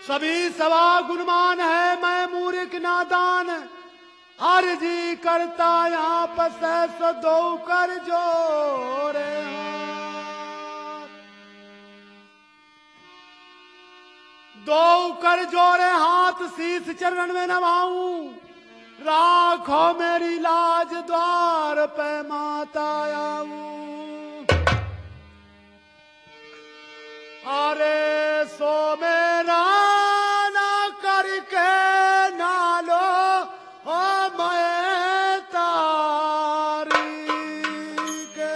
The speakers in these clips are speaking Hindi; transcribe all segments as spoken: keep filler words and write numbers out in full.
सभी सवा गुणमान है, मैं मूर्ख नादान। अर्जी करता यहाँ पस सो दो कर जोरे हाथ, दो कर जोरे हाथ शीश चरण में नभाऊं। राखो मेरी लाज द्वार पे माता आऊं। अरे सो मेरा ना करके नालो ओ मैं तारी के।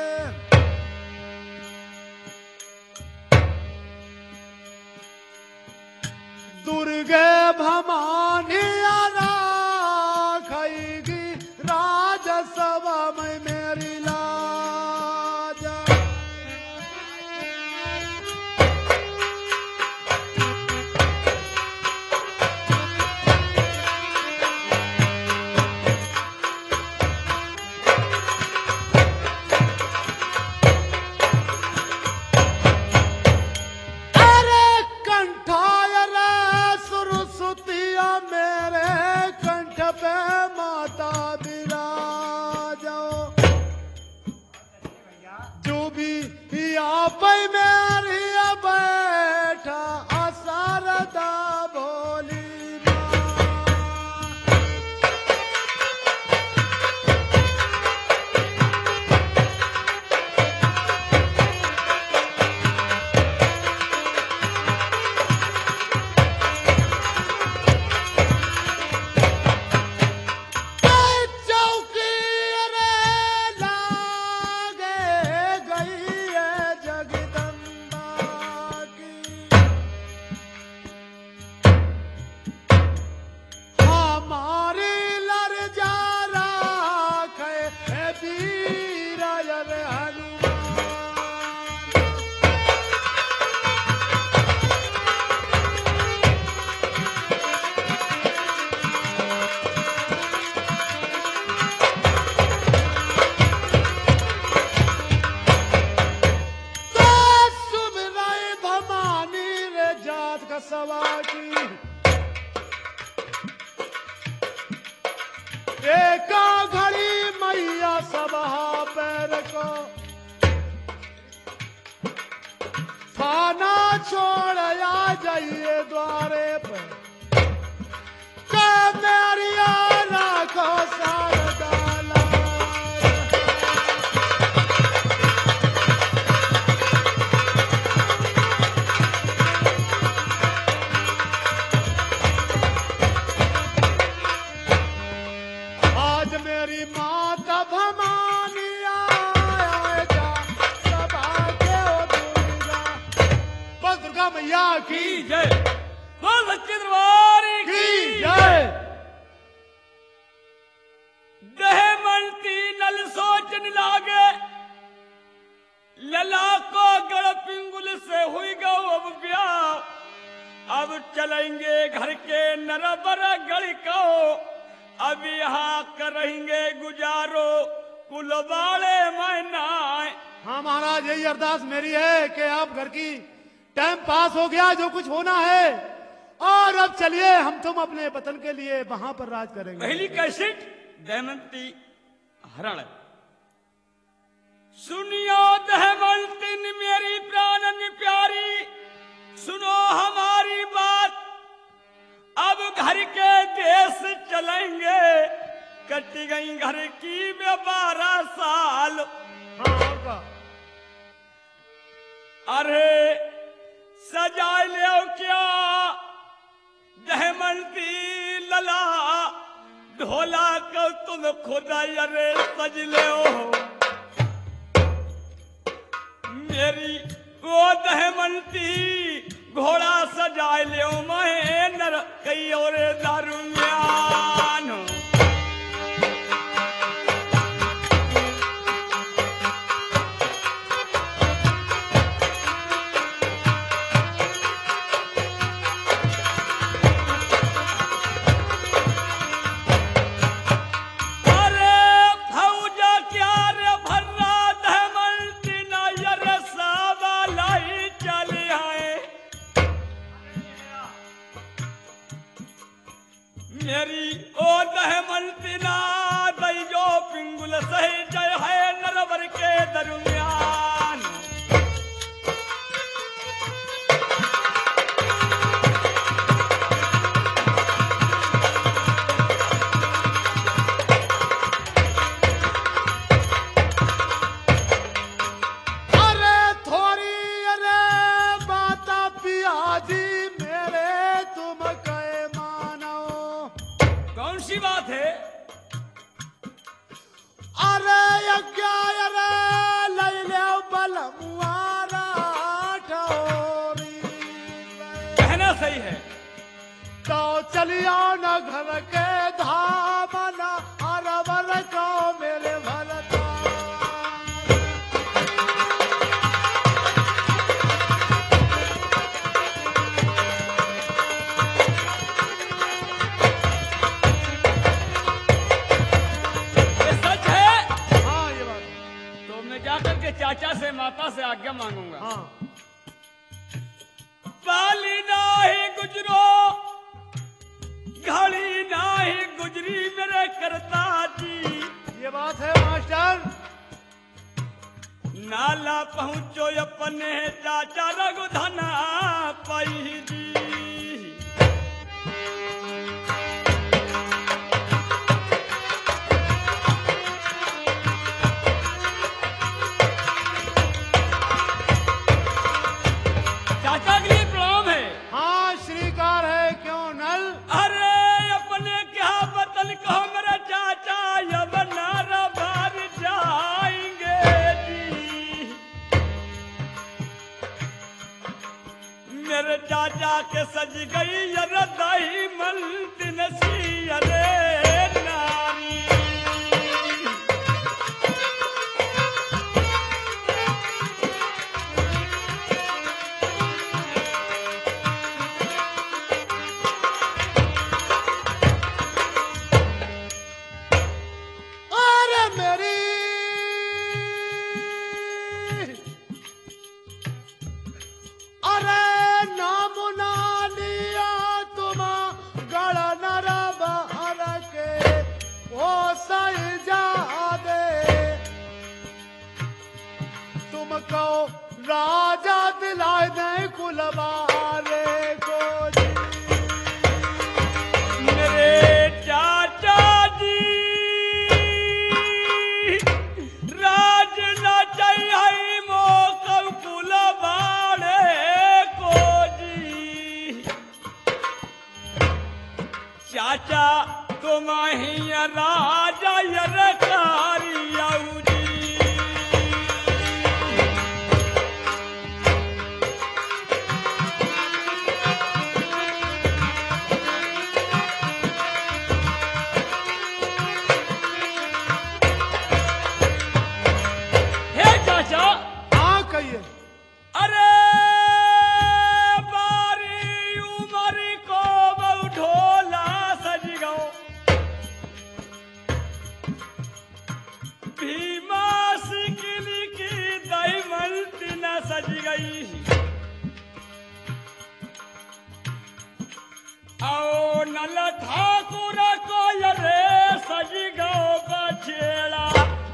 दुर्गे भवानी राखेगी राजसभा में मेरी लाज। एका घड़ी मैया सबा पैर को थाना छोड़ आ जाइए द्वारे पर। के मेरिया राखो सारदाला। आज मेरी माता भवानी आएगा सभा के ओ दुर्गा। बस दुर्गा मैया की जय, बोल सच्चे दरबार की जय। दहमंती नल सोचन लागे, लला को गड़ पिंगुल से हुई गो अब ब्याह। अब चलेंगे घर के नरबर गढ़ को, अब यहाँ करेंगे गुजारो कुलवाड़े मैनाए। हाँ महाराज, यही अरदास मेरी है कि आप घर की टाइम पास हो गया, जो कुछ होना है, और अब चलिए हम तुम अपने वतन के लिए वहां पर राज करेंगे। पहली कैसेट दहमंती हरण। सुनियो दहमंती मेरी प्राणन प्यारी, सुनो हमारी बात। अब घर के देश चलेंगे, कट गई घर की में बारह साल। हाँ, अरे सजा ले क्या दहमंती लला, ढोला को तुम खुदा अरे सज ले मेरी वो दहमंती। घोड़ा सजाए ले महेंद्र कई और दारुम्यान। मेरी ओ दहमंती ना दई जो पिंगुल सही जय है नरवर के दरमियान। सी बात है। अरे यज्ञ अरे लैले बलमुआरा ठोरी कहना सही है। तो चलियो न घर के धाम न अरवर को मेरे भरता। चाचा से माता से आज्ञा मांगूंगा। हाँ। पाली नाही गुजरो घड़ी नाही गुजरी मेरे करता जी। ये बात है मास्टर। नाला पहुंचो अपने चाचा रघुधना पाई जी। चाचा के लिए प्रणाम है। हाँ श्रीकार है, क्यों नल? अरे अपने क्या बतन कहो मेरा चाचा अब नारा बार जाएंगे जी। मेरे चाचा के सज गई अरे दही मलतिन सी अरे नारी। राजा दिलाए दे कुलवारे को जी। मेरे चाचा जी राज न चाहिए मोको कुलवारे को जी। चाचा तुम ही राजा यरकारी आऊ जी। अरे बारी उमर को बहु ढोला सज गओ। भीमा सिकली की दही मलती न सज गई। आओ नल ठाकुर को रे सज गओ बछेड़ा।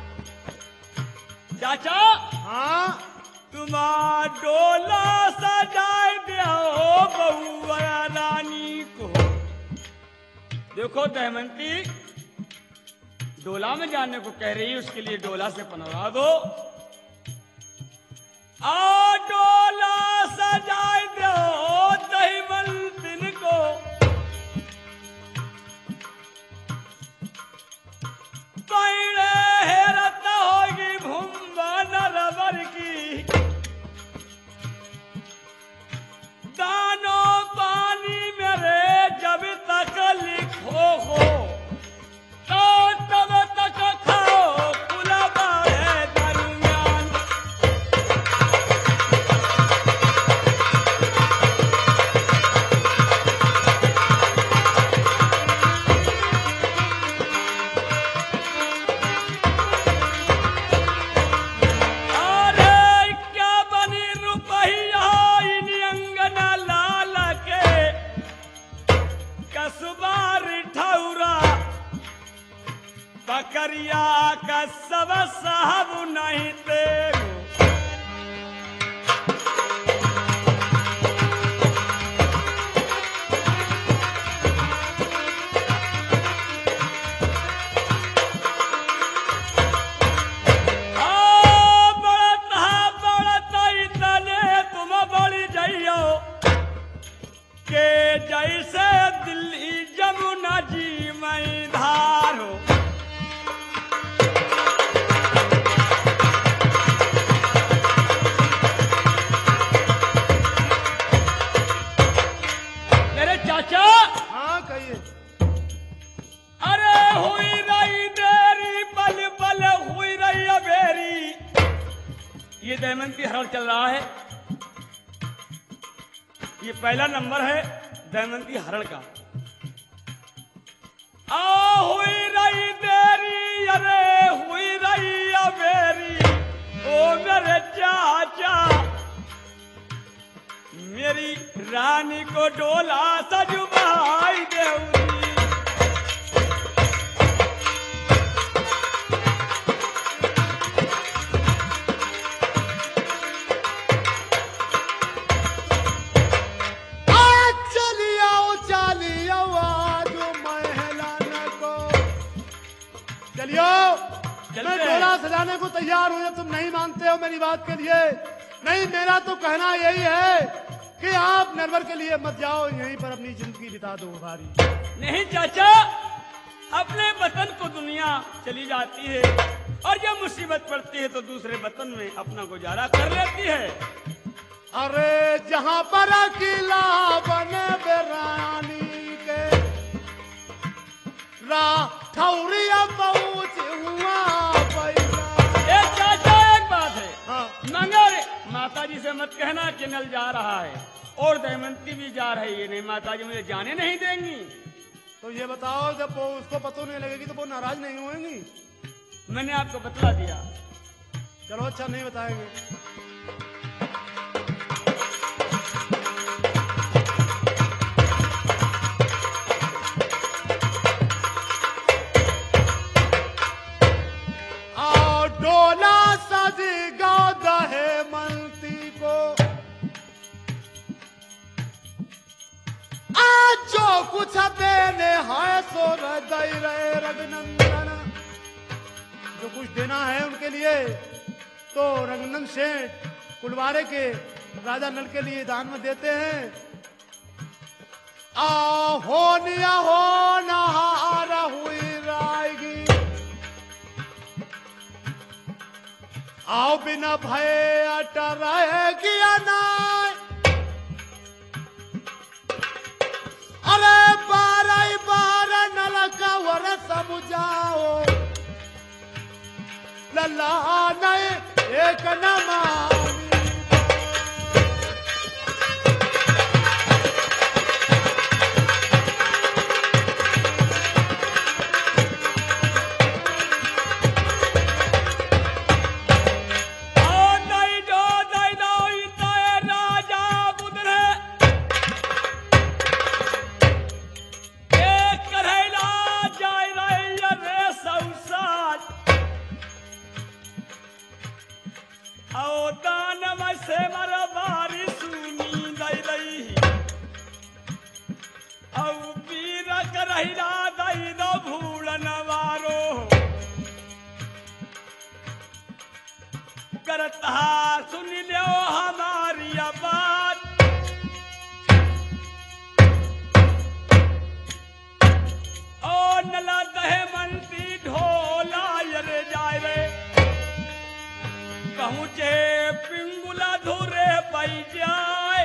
चाचा हाँ तुमा डोला सजाए दो बहुआ रानी को। देखो दहमंती डोला में जाने को कह रही है, उसके लिए डोला से पनवा दो। आ डोला सजाए दो दही मलतिन को। पैड़े हेरत होगी भुम्बा नरवर की। दानो पानी मेरे जब तक लिखो हो तो तब तक खाओ कुलवा है दरमियान। अरे क्या बनी रुपया इन अंगना लाल के कसबार ठा बकरिया का सब साहब नहीं तेरो। जैसे दिल्ली जमुना जी में धार हो। मेरे चाचा। हाँ कहिए। अरे हुई रही देरी पल पल हुई रही अबेरी। ये दमयंती हरण चल रहा है। ये पहला नंबर है दमयंती हरण का। आ हुई रही देरी अरे हुई रही अबेरी। ओ मेरे चाचा मेरी रानी को डोला सजुबाई देउरी। मैं डोला सजाने को तैयार हूं। तुम नहीं मानते हो मेरी बात के लिए। नहीं, मेरा तो कहना यही है कि आप नरवर के लिए मत जाओ, यहीं पर अपनी जिंदगी बिता दो हमारी। नहीं चाचा, अपने वतन को दुनिया चली जाती है और जब मुसीबत पड़ती है तो दूसरे वतन में अपना गुजारा कर लेती है। अरे जहां पर अकेला बने बेरानी के ठौरिया पहुंच हुआ पैसा। ए चाचा एक बात है। हाँ। मगर माता जी से मत कहना कि नल जा रहा है और दमयंती भी जा रही है। नहीं, माता जी मुझे जाने नहीं देंगी। तो ये बताओ, जब वो उसको पता नहीं लगेगी तो वो नाराज नहीं होंगी? मैंने आपको बतला दिया। चलो अच्छा, नहीं बताएंगे। कुछ देने है सो हृदय रहे रघुनंदन। जो कुछ देना है उनके लिए तो रघुनंदन सेठ कुलवारे के राजा नल के लिए दान में देते हैं। आ हो निया हो नहार हुई रायगी। आओ बिना भय अटर रहेगी अनाय। अरे बारह बारह नलका वर सब जाओ लल्ला नहीं एक नमानी। करता सुन लो हमारी बात। ओ नला दहे मनती ढोला यरे जाए रे। पहुंचे पिंगुला धुरे पई जाए।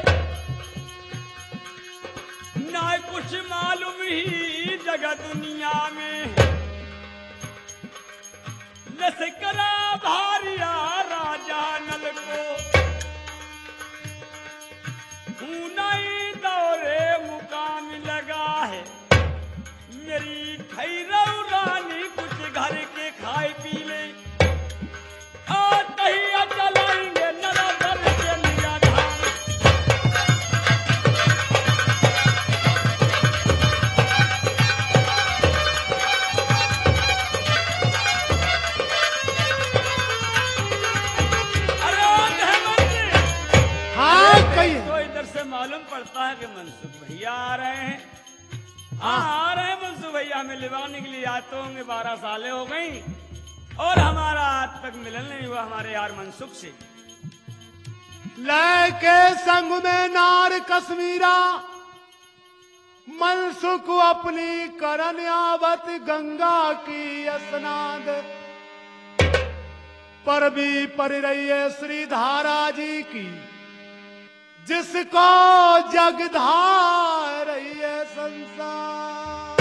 ना कुछ मालूम ही जगह दुनिया में। लश्करा भारिया राजा नल को नहीं दौरे मुकाम लगा है। मेरी खैरव रानी कुछ घर के खाए पी ले। तहिया चलाएंगे नरवर के लिया धाम। रहे हैं। हाँ आ रहे हैं मनसुख भैया, हमें लिवाने के लिए आज तो होंगे बारह सालें हो गई और हमारा आज तक मिलन नहीं हुआ हमारे यार मनसुख से। लय के संग में नार कश्मीरा मनसुख अपनी करन आवत गंगा की स्नाद पर भी पर रही है श्री धारा जी की, जिसको जगधार रही है संसार।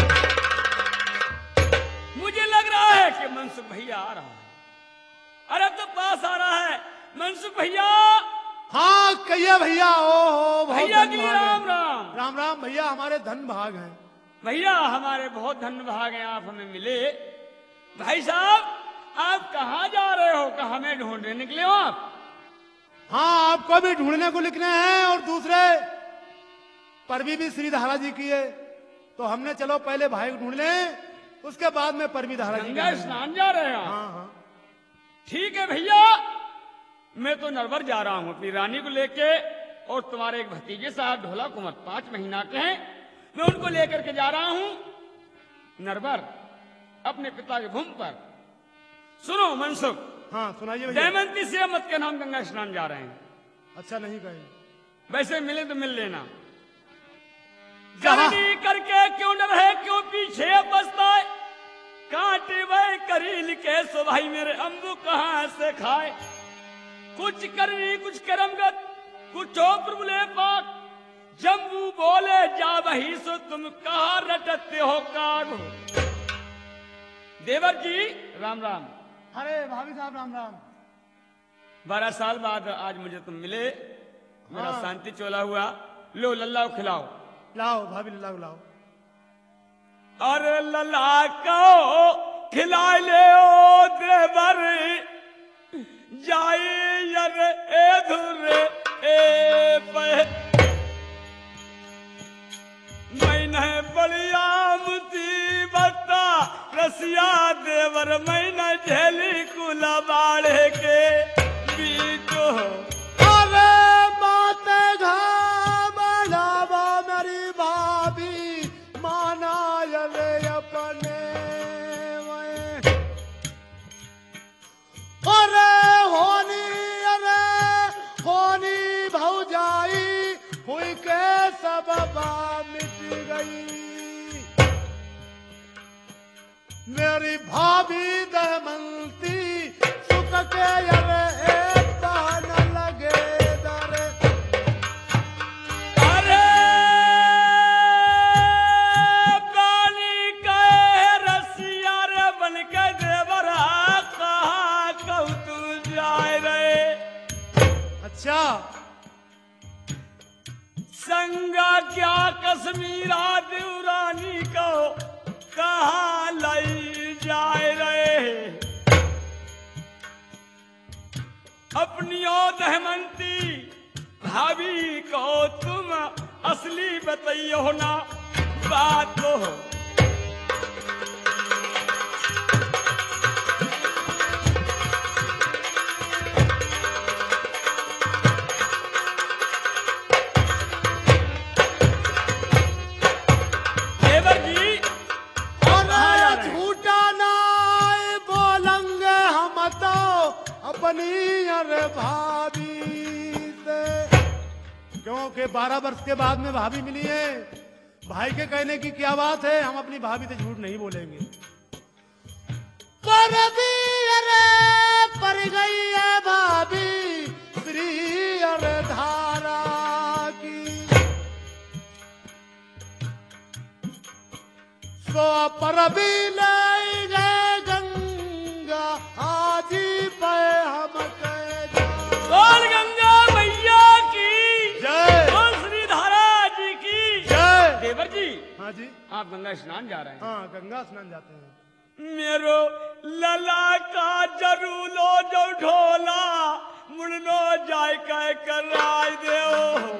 मुझे लग रहा है कि मनसुख भैया आ रहा है। अरे तो पास आ रहा है मनसुख भैया। हाँ कहिए भैया। ओ हो भैया के लिए राम राम। राम राम भैया, हमारे धन भाग हैं। भैया हमारे बहुत धन भाग हैं, आप हमें मिले। भाई साहब आप कहाँ जा रहे हो, कहाँ हमें ढूंढने निकले हो आप? हाँ आपको भी ढूंढने को लिखने हैं और दूसरे परवी भी श्री धारा जी की है, तो हमने चलो पहले भाई को ढूंढ लें, उसके बाद में परवी धारा जी। गंगा स्नान जा रहे हैं? हाँ हाँ ठीक है भैया, मैं तो नरवर जा रहा हूँ अपनी रानी को लेके, और तुम्हारे एक भतीजे साहब ढोला कुंवर पांच महीना के हैं, मैं उनको लेकर के जा रहा हूँ नरवर अपने पिता के भूमि पर। सुनो मनसुख। हाँ सुनाइए भैया। दमयंती से मत के नाम गंगा स्नान जा रहे हैं। अच्छा नहीं कहे, वैसे मिले तो मिल लेना। जननी करके क्यों न रहे, क्यों पीछे बसता है, कांटे वह करील के सो भाई मेरे अम्बू कहाँ से खाए। कुछ करनी कुछ करमगत कुछ प्रभुले पाक, जम्बू बोले जा वही सो तुम कहाँ रटते हो काग। देवर जी राम राम। अरे भाभी साहब राम राम। बारह साल बाद आज मुझे तुम मिले, मेरा हाँ। शांति चोला हुआ। लो लल्ला खिलाओ। लाओ भाभी लाओ लाओ। अरे लल्ला को खिला ले ओ देवर, जाए यर ए धुरे ए पे मैंने बलिया मुसीबत रसिया देवर, मैंने झेली कुला बाड़े के बीच हो। अरे माते घाबलावा मेरी भाभी माना यले अपने में। अरे होनी अरे होनी भौजाई हुई के सबबा मिट गई, मेरी भाभी दमयंती सुख के अरे एक न लगे दरे। अरे पानी के रसिया रे बन के देवरा, कहाँ कहू तू जाए रे। अच्छा संगा क्या कश्मीरा देवरानी को कहाँ लाई जाए रहे। अपनी ओ दमयंती भाभी को तुम असली बताइयो ना बात को। देवर जी अरे झूठा ना बोलेंगे हम तो अपनी अरे भाभी से, क्योंकि बारह वर्ष के बाद में भाभी मिली है। भाई के कहने की क्या बात है, हम अपनी भाभी से झूठ नहीं बोलेंगे। पर भी अरे पर गई है भाभी श्री अरे धारा की, सो पर भी ले गए गंगा आजी पे हम कह जा। बोल गंगा मैया की जय। बोल श्री धारा जी की जय। देवर जी हाँ जी। आप गंगा स्नान जा रहे हैं? हाँ गंगा स्नान जाते हैं। मेरो लला का जरूलो जो ढोला मुड़नो जाय कह कराय देओ।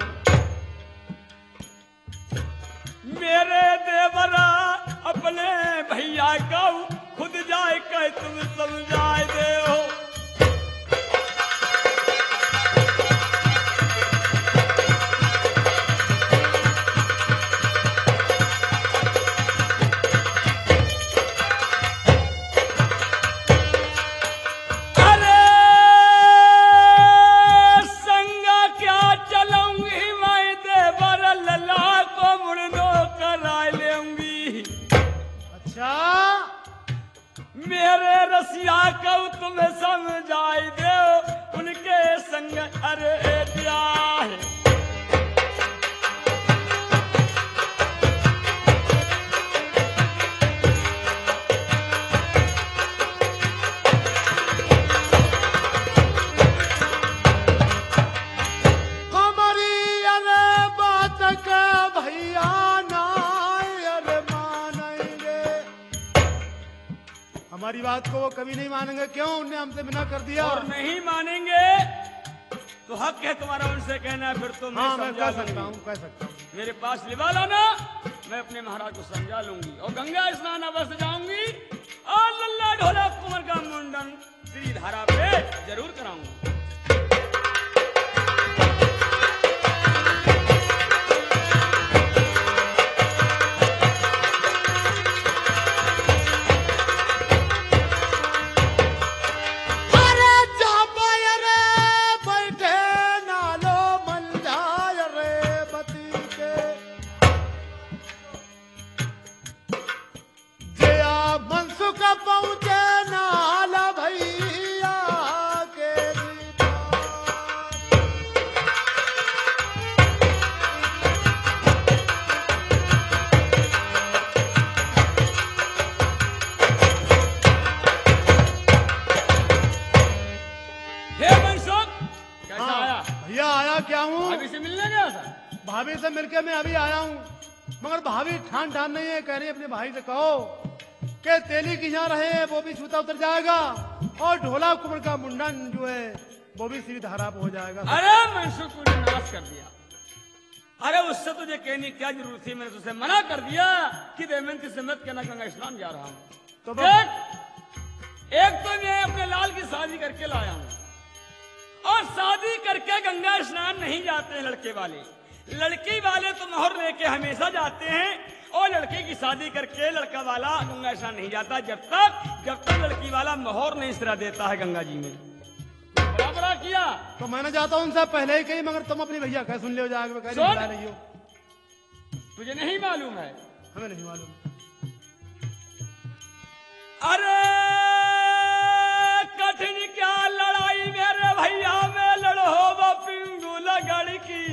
मेरे देवरा अपने भैया को खुद जाय कह तुम समझाए देओ। रसिया को तुम्हें समझाई दे उनके संग अरे ब्याह हमारी बात को वो कभी नहीं मानेंगे। क्यों? उनने हमसे मना कर दिया। और नहीं मानेंगे तो हक है तुम्हारा उनसे कहना है। फिर तो मैं हाँ, मैं समझा कह सकता लूंगी। हूँ कह सकता हूँ मेरे पास लिवा लाना, मैं अपने महाराज को समझा लूंगी और गंगा स्नान अवश्य जाऊंगी और लल्ला ढोला कुंवर का मुंडन श्री धारा पे जरूर कराऊंगी। भाभी से मिलके मैं अभी आया हूँ, मगर भाभी ठान ठान नहीं है। कह रही अपने भाई से कहो कि तेली की यहाँ रहे वो भी छूता उतर जाएगा और ढोला कुंवर का मुंडन जो है वो भी सीधी धारा पे हो जाएगा। अरे मनसुख तूने नाश कर दिया। अरे उससे तुझे कहने क्या जरूरत थी? मैंने तुझसे मना कर दिया कि देवमंत्री से मत कहना गंगा स्नान जा रहा हूँ। तो एक, एक तो मैं अपने लाल की शादी करके लाया हूँ और शादी करके गंगा स्नान नहीं जाते हैं लड़के वाले। लड़की वाले तो मोहर लेके हमेशा जाते हैं और लड़के की शादी करके लड़का वाला गंगा स्नान नहीं जाता जब तक जब तक लड़की वाला मोहर नहीं सिरा देता है गंगा जी में। बड़ा बड़ा किया। तो मैंने जाता हूँ उनसे पहले ही कही, मगर तुम अपनी भैया कह सुन ले जाके बता रही हो। तुझे नहीं मालूम है? हमें नहीं मालूम। अरे कठिन क्या लड़ाई मेरे भैया में लड़ो पिंगू लगड़ की,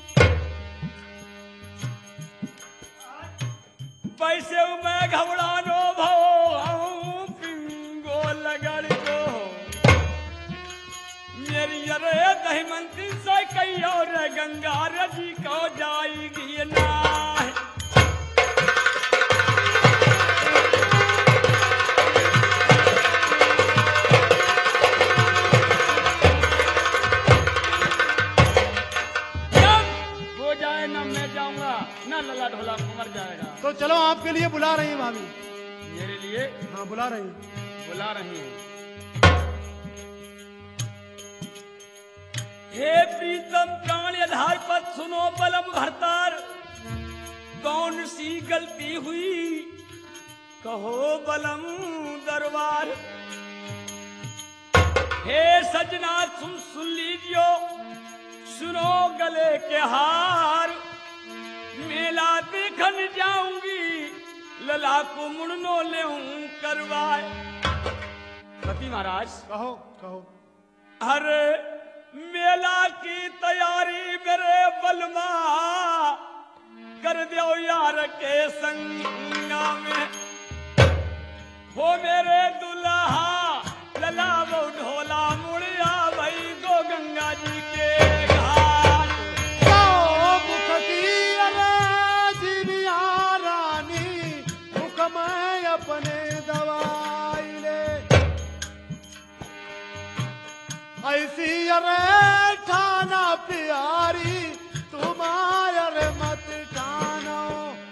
पैसे मैं घबरानो भाऊ पिंगो लगड़ को मेरी अरे दही मंत्री से कही और गंगा जी को जाएगी ना। लल्ला ढोला मर जाएगा। तो चलो आपके लिए बुला रही है भाभी। मेरे लिए? हाँ बुला रही बुला रही है। हे प्रीतम प्राण आधार पर सुनो बलम भरतार, कौन सी गलती हुई कहो बलम दरबार। हे सजना सुन सुन लीजियो सुनो गले के हार, मेला देखन जाऊंगी लला को मुड़नो ले करवाए। सती महाराज कहो कहो। अरे मेला की तैयारी मेरे बलमा कर दो यार के संगा में, वो मेरे दुल्हा लला वो ढोला मुड़िया भाई दो गंगा जी के अपने दवाई ले ऐसी अरे ठाना प्यारी तुम्हारे मत ठानो,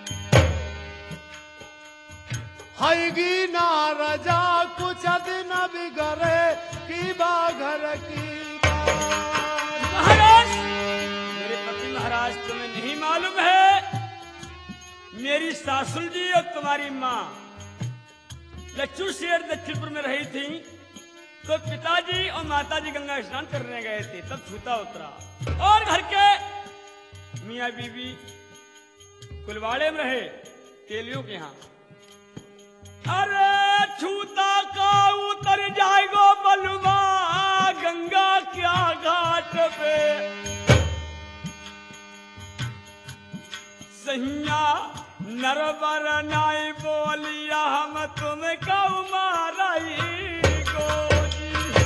हैगी ना रजा कुछ दिन बिगड़े की बाघर की महाराज। मेरे पति महाराज तुम्हें नहीं मालूम है मेरी सासुल जी और तुम्हारी माँ लच्छू शेर दक्षिणपुर में रही थी तो पिताजी और माताजी गंगा स्नान करने गए थे, तब छूता उतरा और घर के मियाँ बीबी कुलवाड़े में रहे तेलियों के यहाँ। अरे छूता का उतर बलुआ गंगा क्या घाट पे सैया नरबर नाई बोलिया हम तुम कऊ माराई गोजी।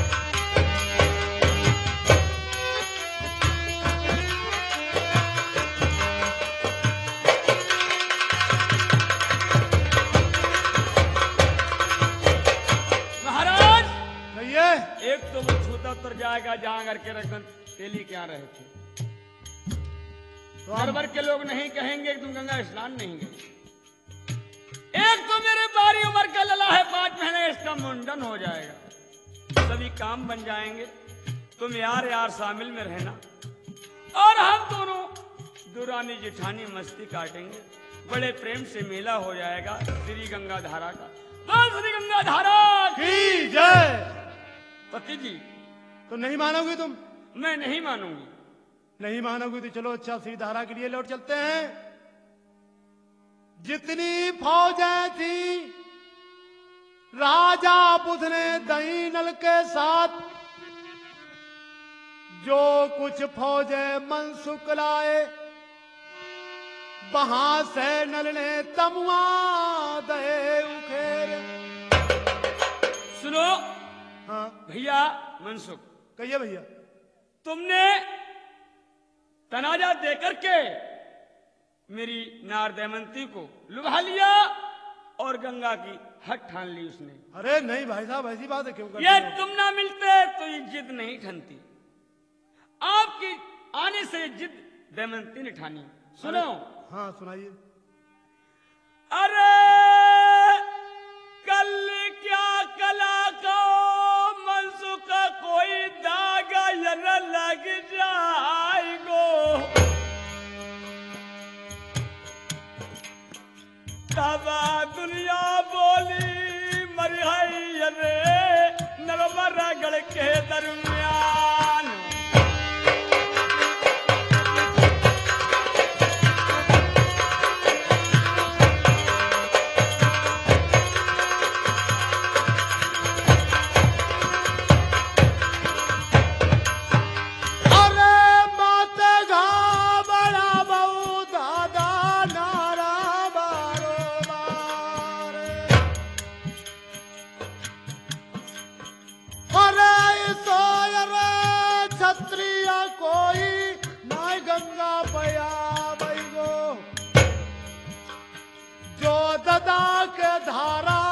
महाराज कहिए। एक तो वो छूता उतर जाएगा जहां घर के रखन तेली क्या रहे थे। तो हम- नरबर के लोग नहीं कहेंगे कि तुम गंगा स्नान नहीं गए। एक तो मेरे बारी उम्र का लला है, पांच महीने इसका मुंडन हो जाएगा, सभी काम बन जाएंगे। तुम यार यार शामिल में रहना और हम दोनों दुरानी जिठानी मस्ती काटेंगे। बड़े प्रेम से मेला हो जाएगा श्री गंगा धारा का। बोल श्री गंगा धारा की जय। पति जी तो नहीं मानोगी तुम? मैं नहीं मानूंगी। नहीं मानोगी तो चलो अच्छा श्री धारा के लिए लौट चलते हैं। जितनी फौजें थी राजा बुध ने दही नल के साथ, जो कुछ फौजें मनसुख लाए वहां से नल ने तमुआ दे उखेर। सुनो हाँ भैया मनसुख, कहिए भैया। तुमने तनाजा देकर के मेरी नार दमयंती को लुभा लिया और गंगा की हट ठान ली उसने। अरे नहीं भाई साहब, ऐसी बात है क्यों करते ये हो? तुम ना मिलते तो ये जिद नहीं ठनती। आपकी आने से जिद दमयंती ने ठानी। सुनो। हाँ सुनाइए। अरे कल क्या कला को मनसुख कोई दागा न लग जाएगो, तब दुनिया बोली मरिहई रे नरबर गढ़ के दरमियान। जो ददा के धारा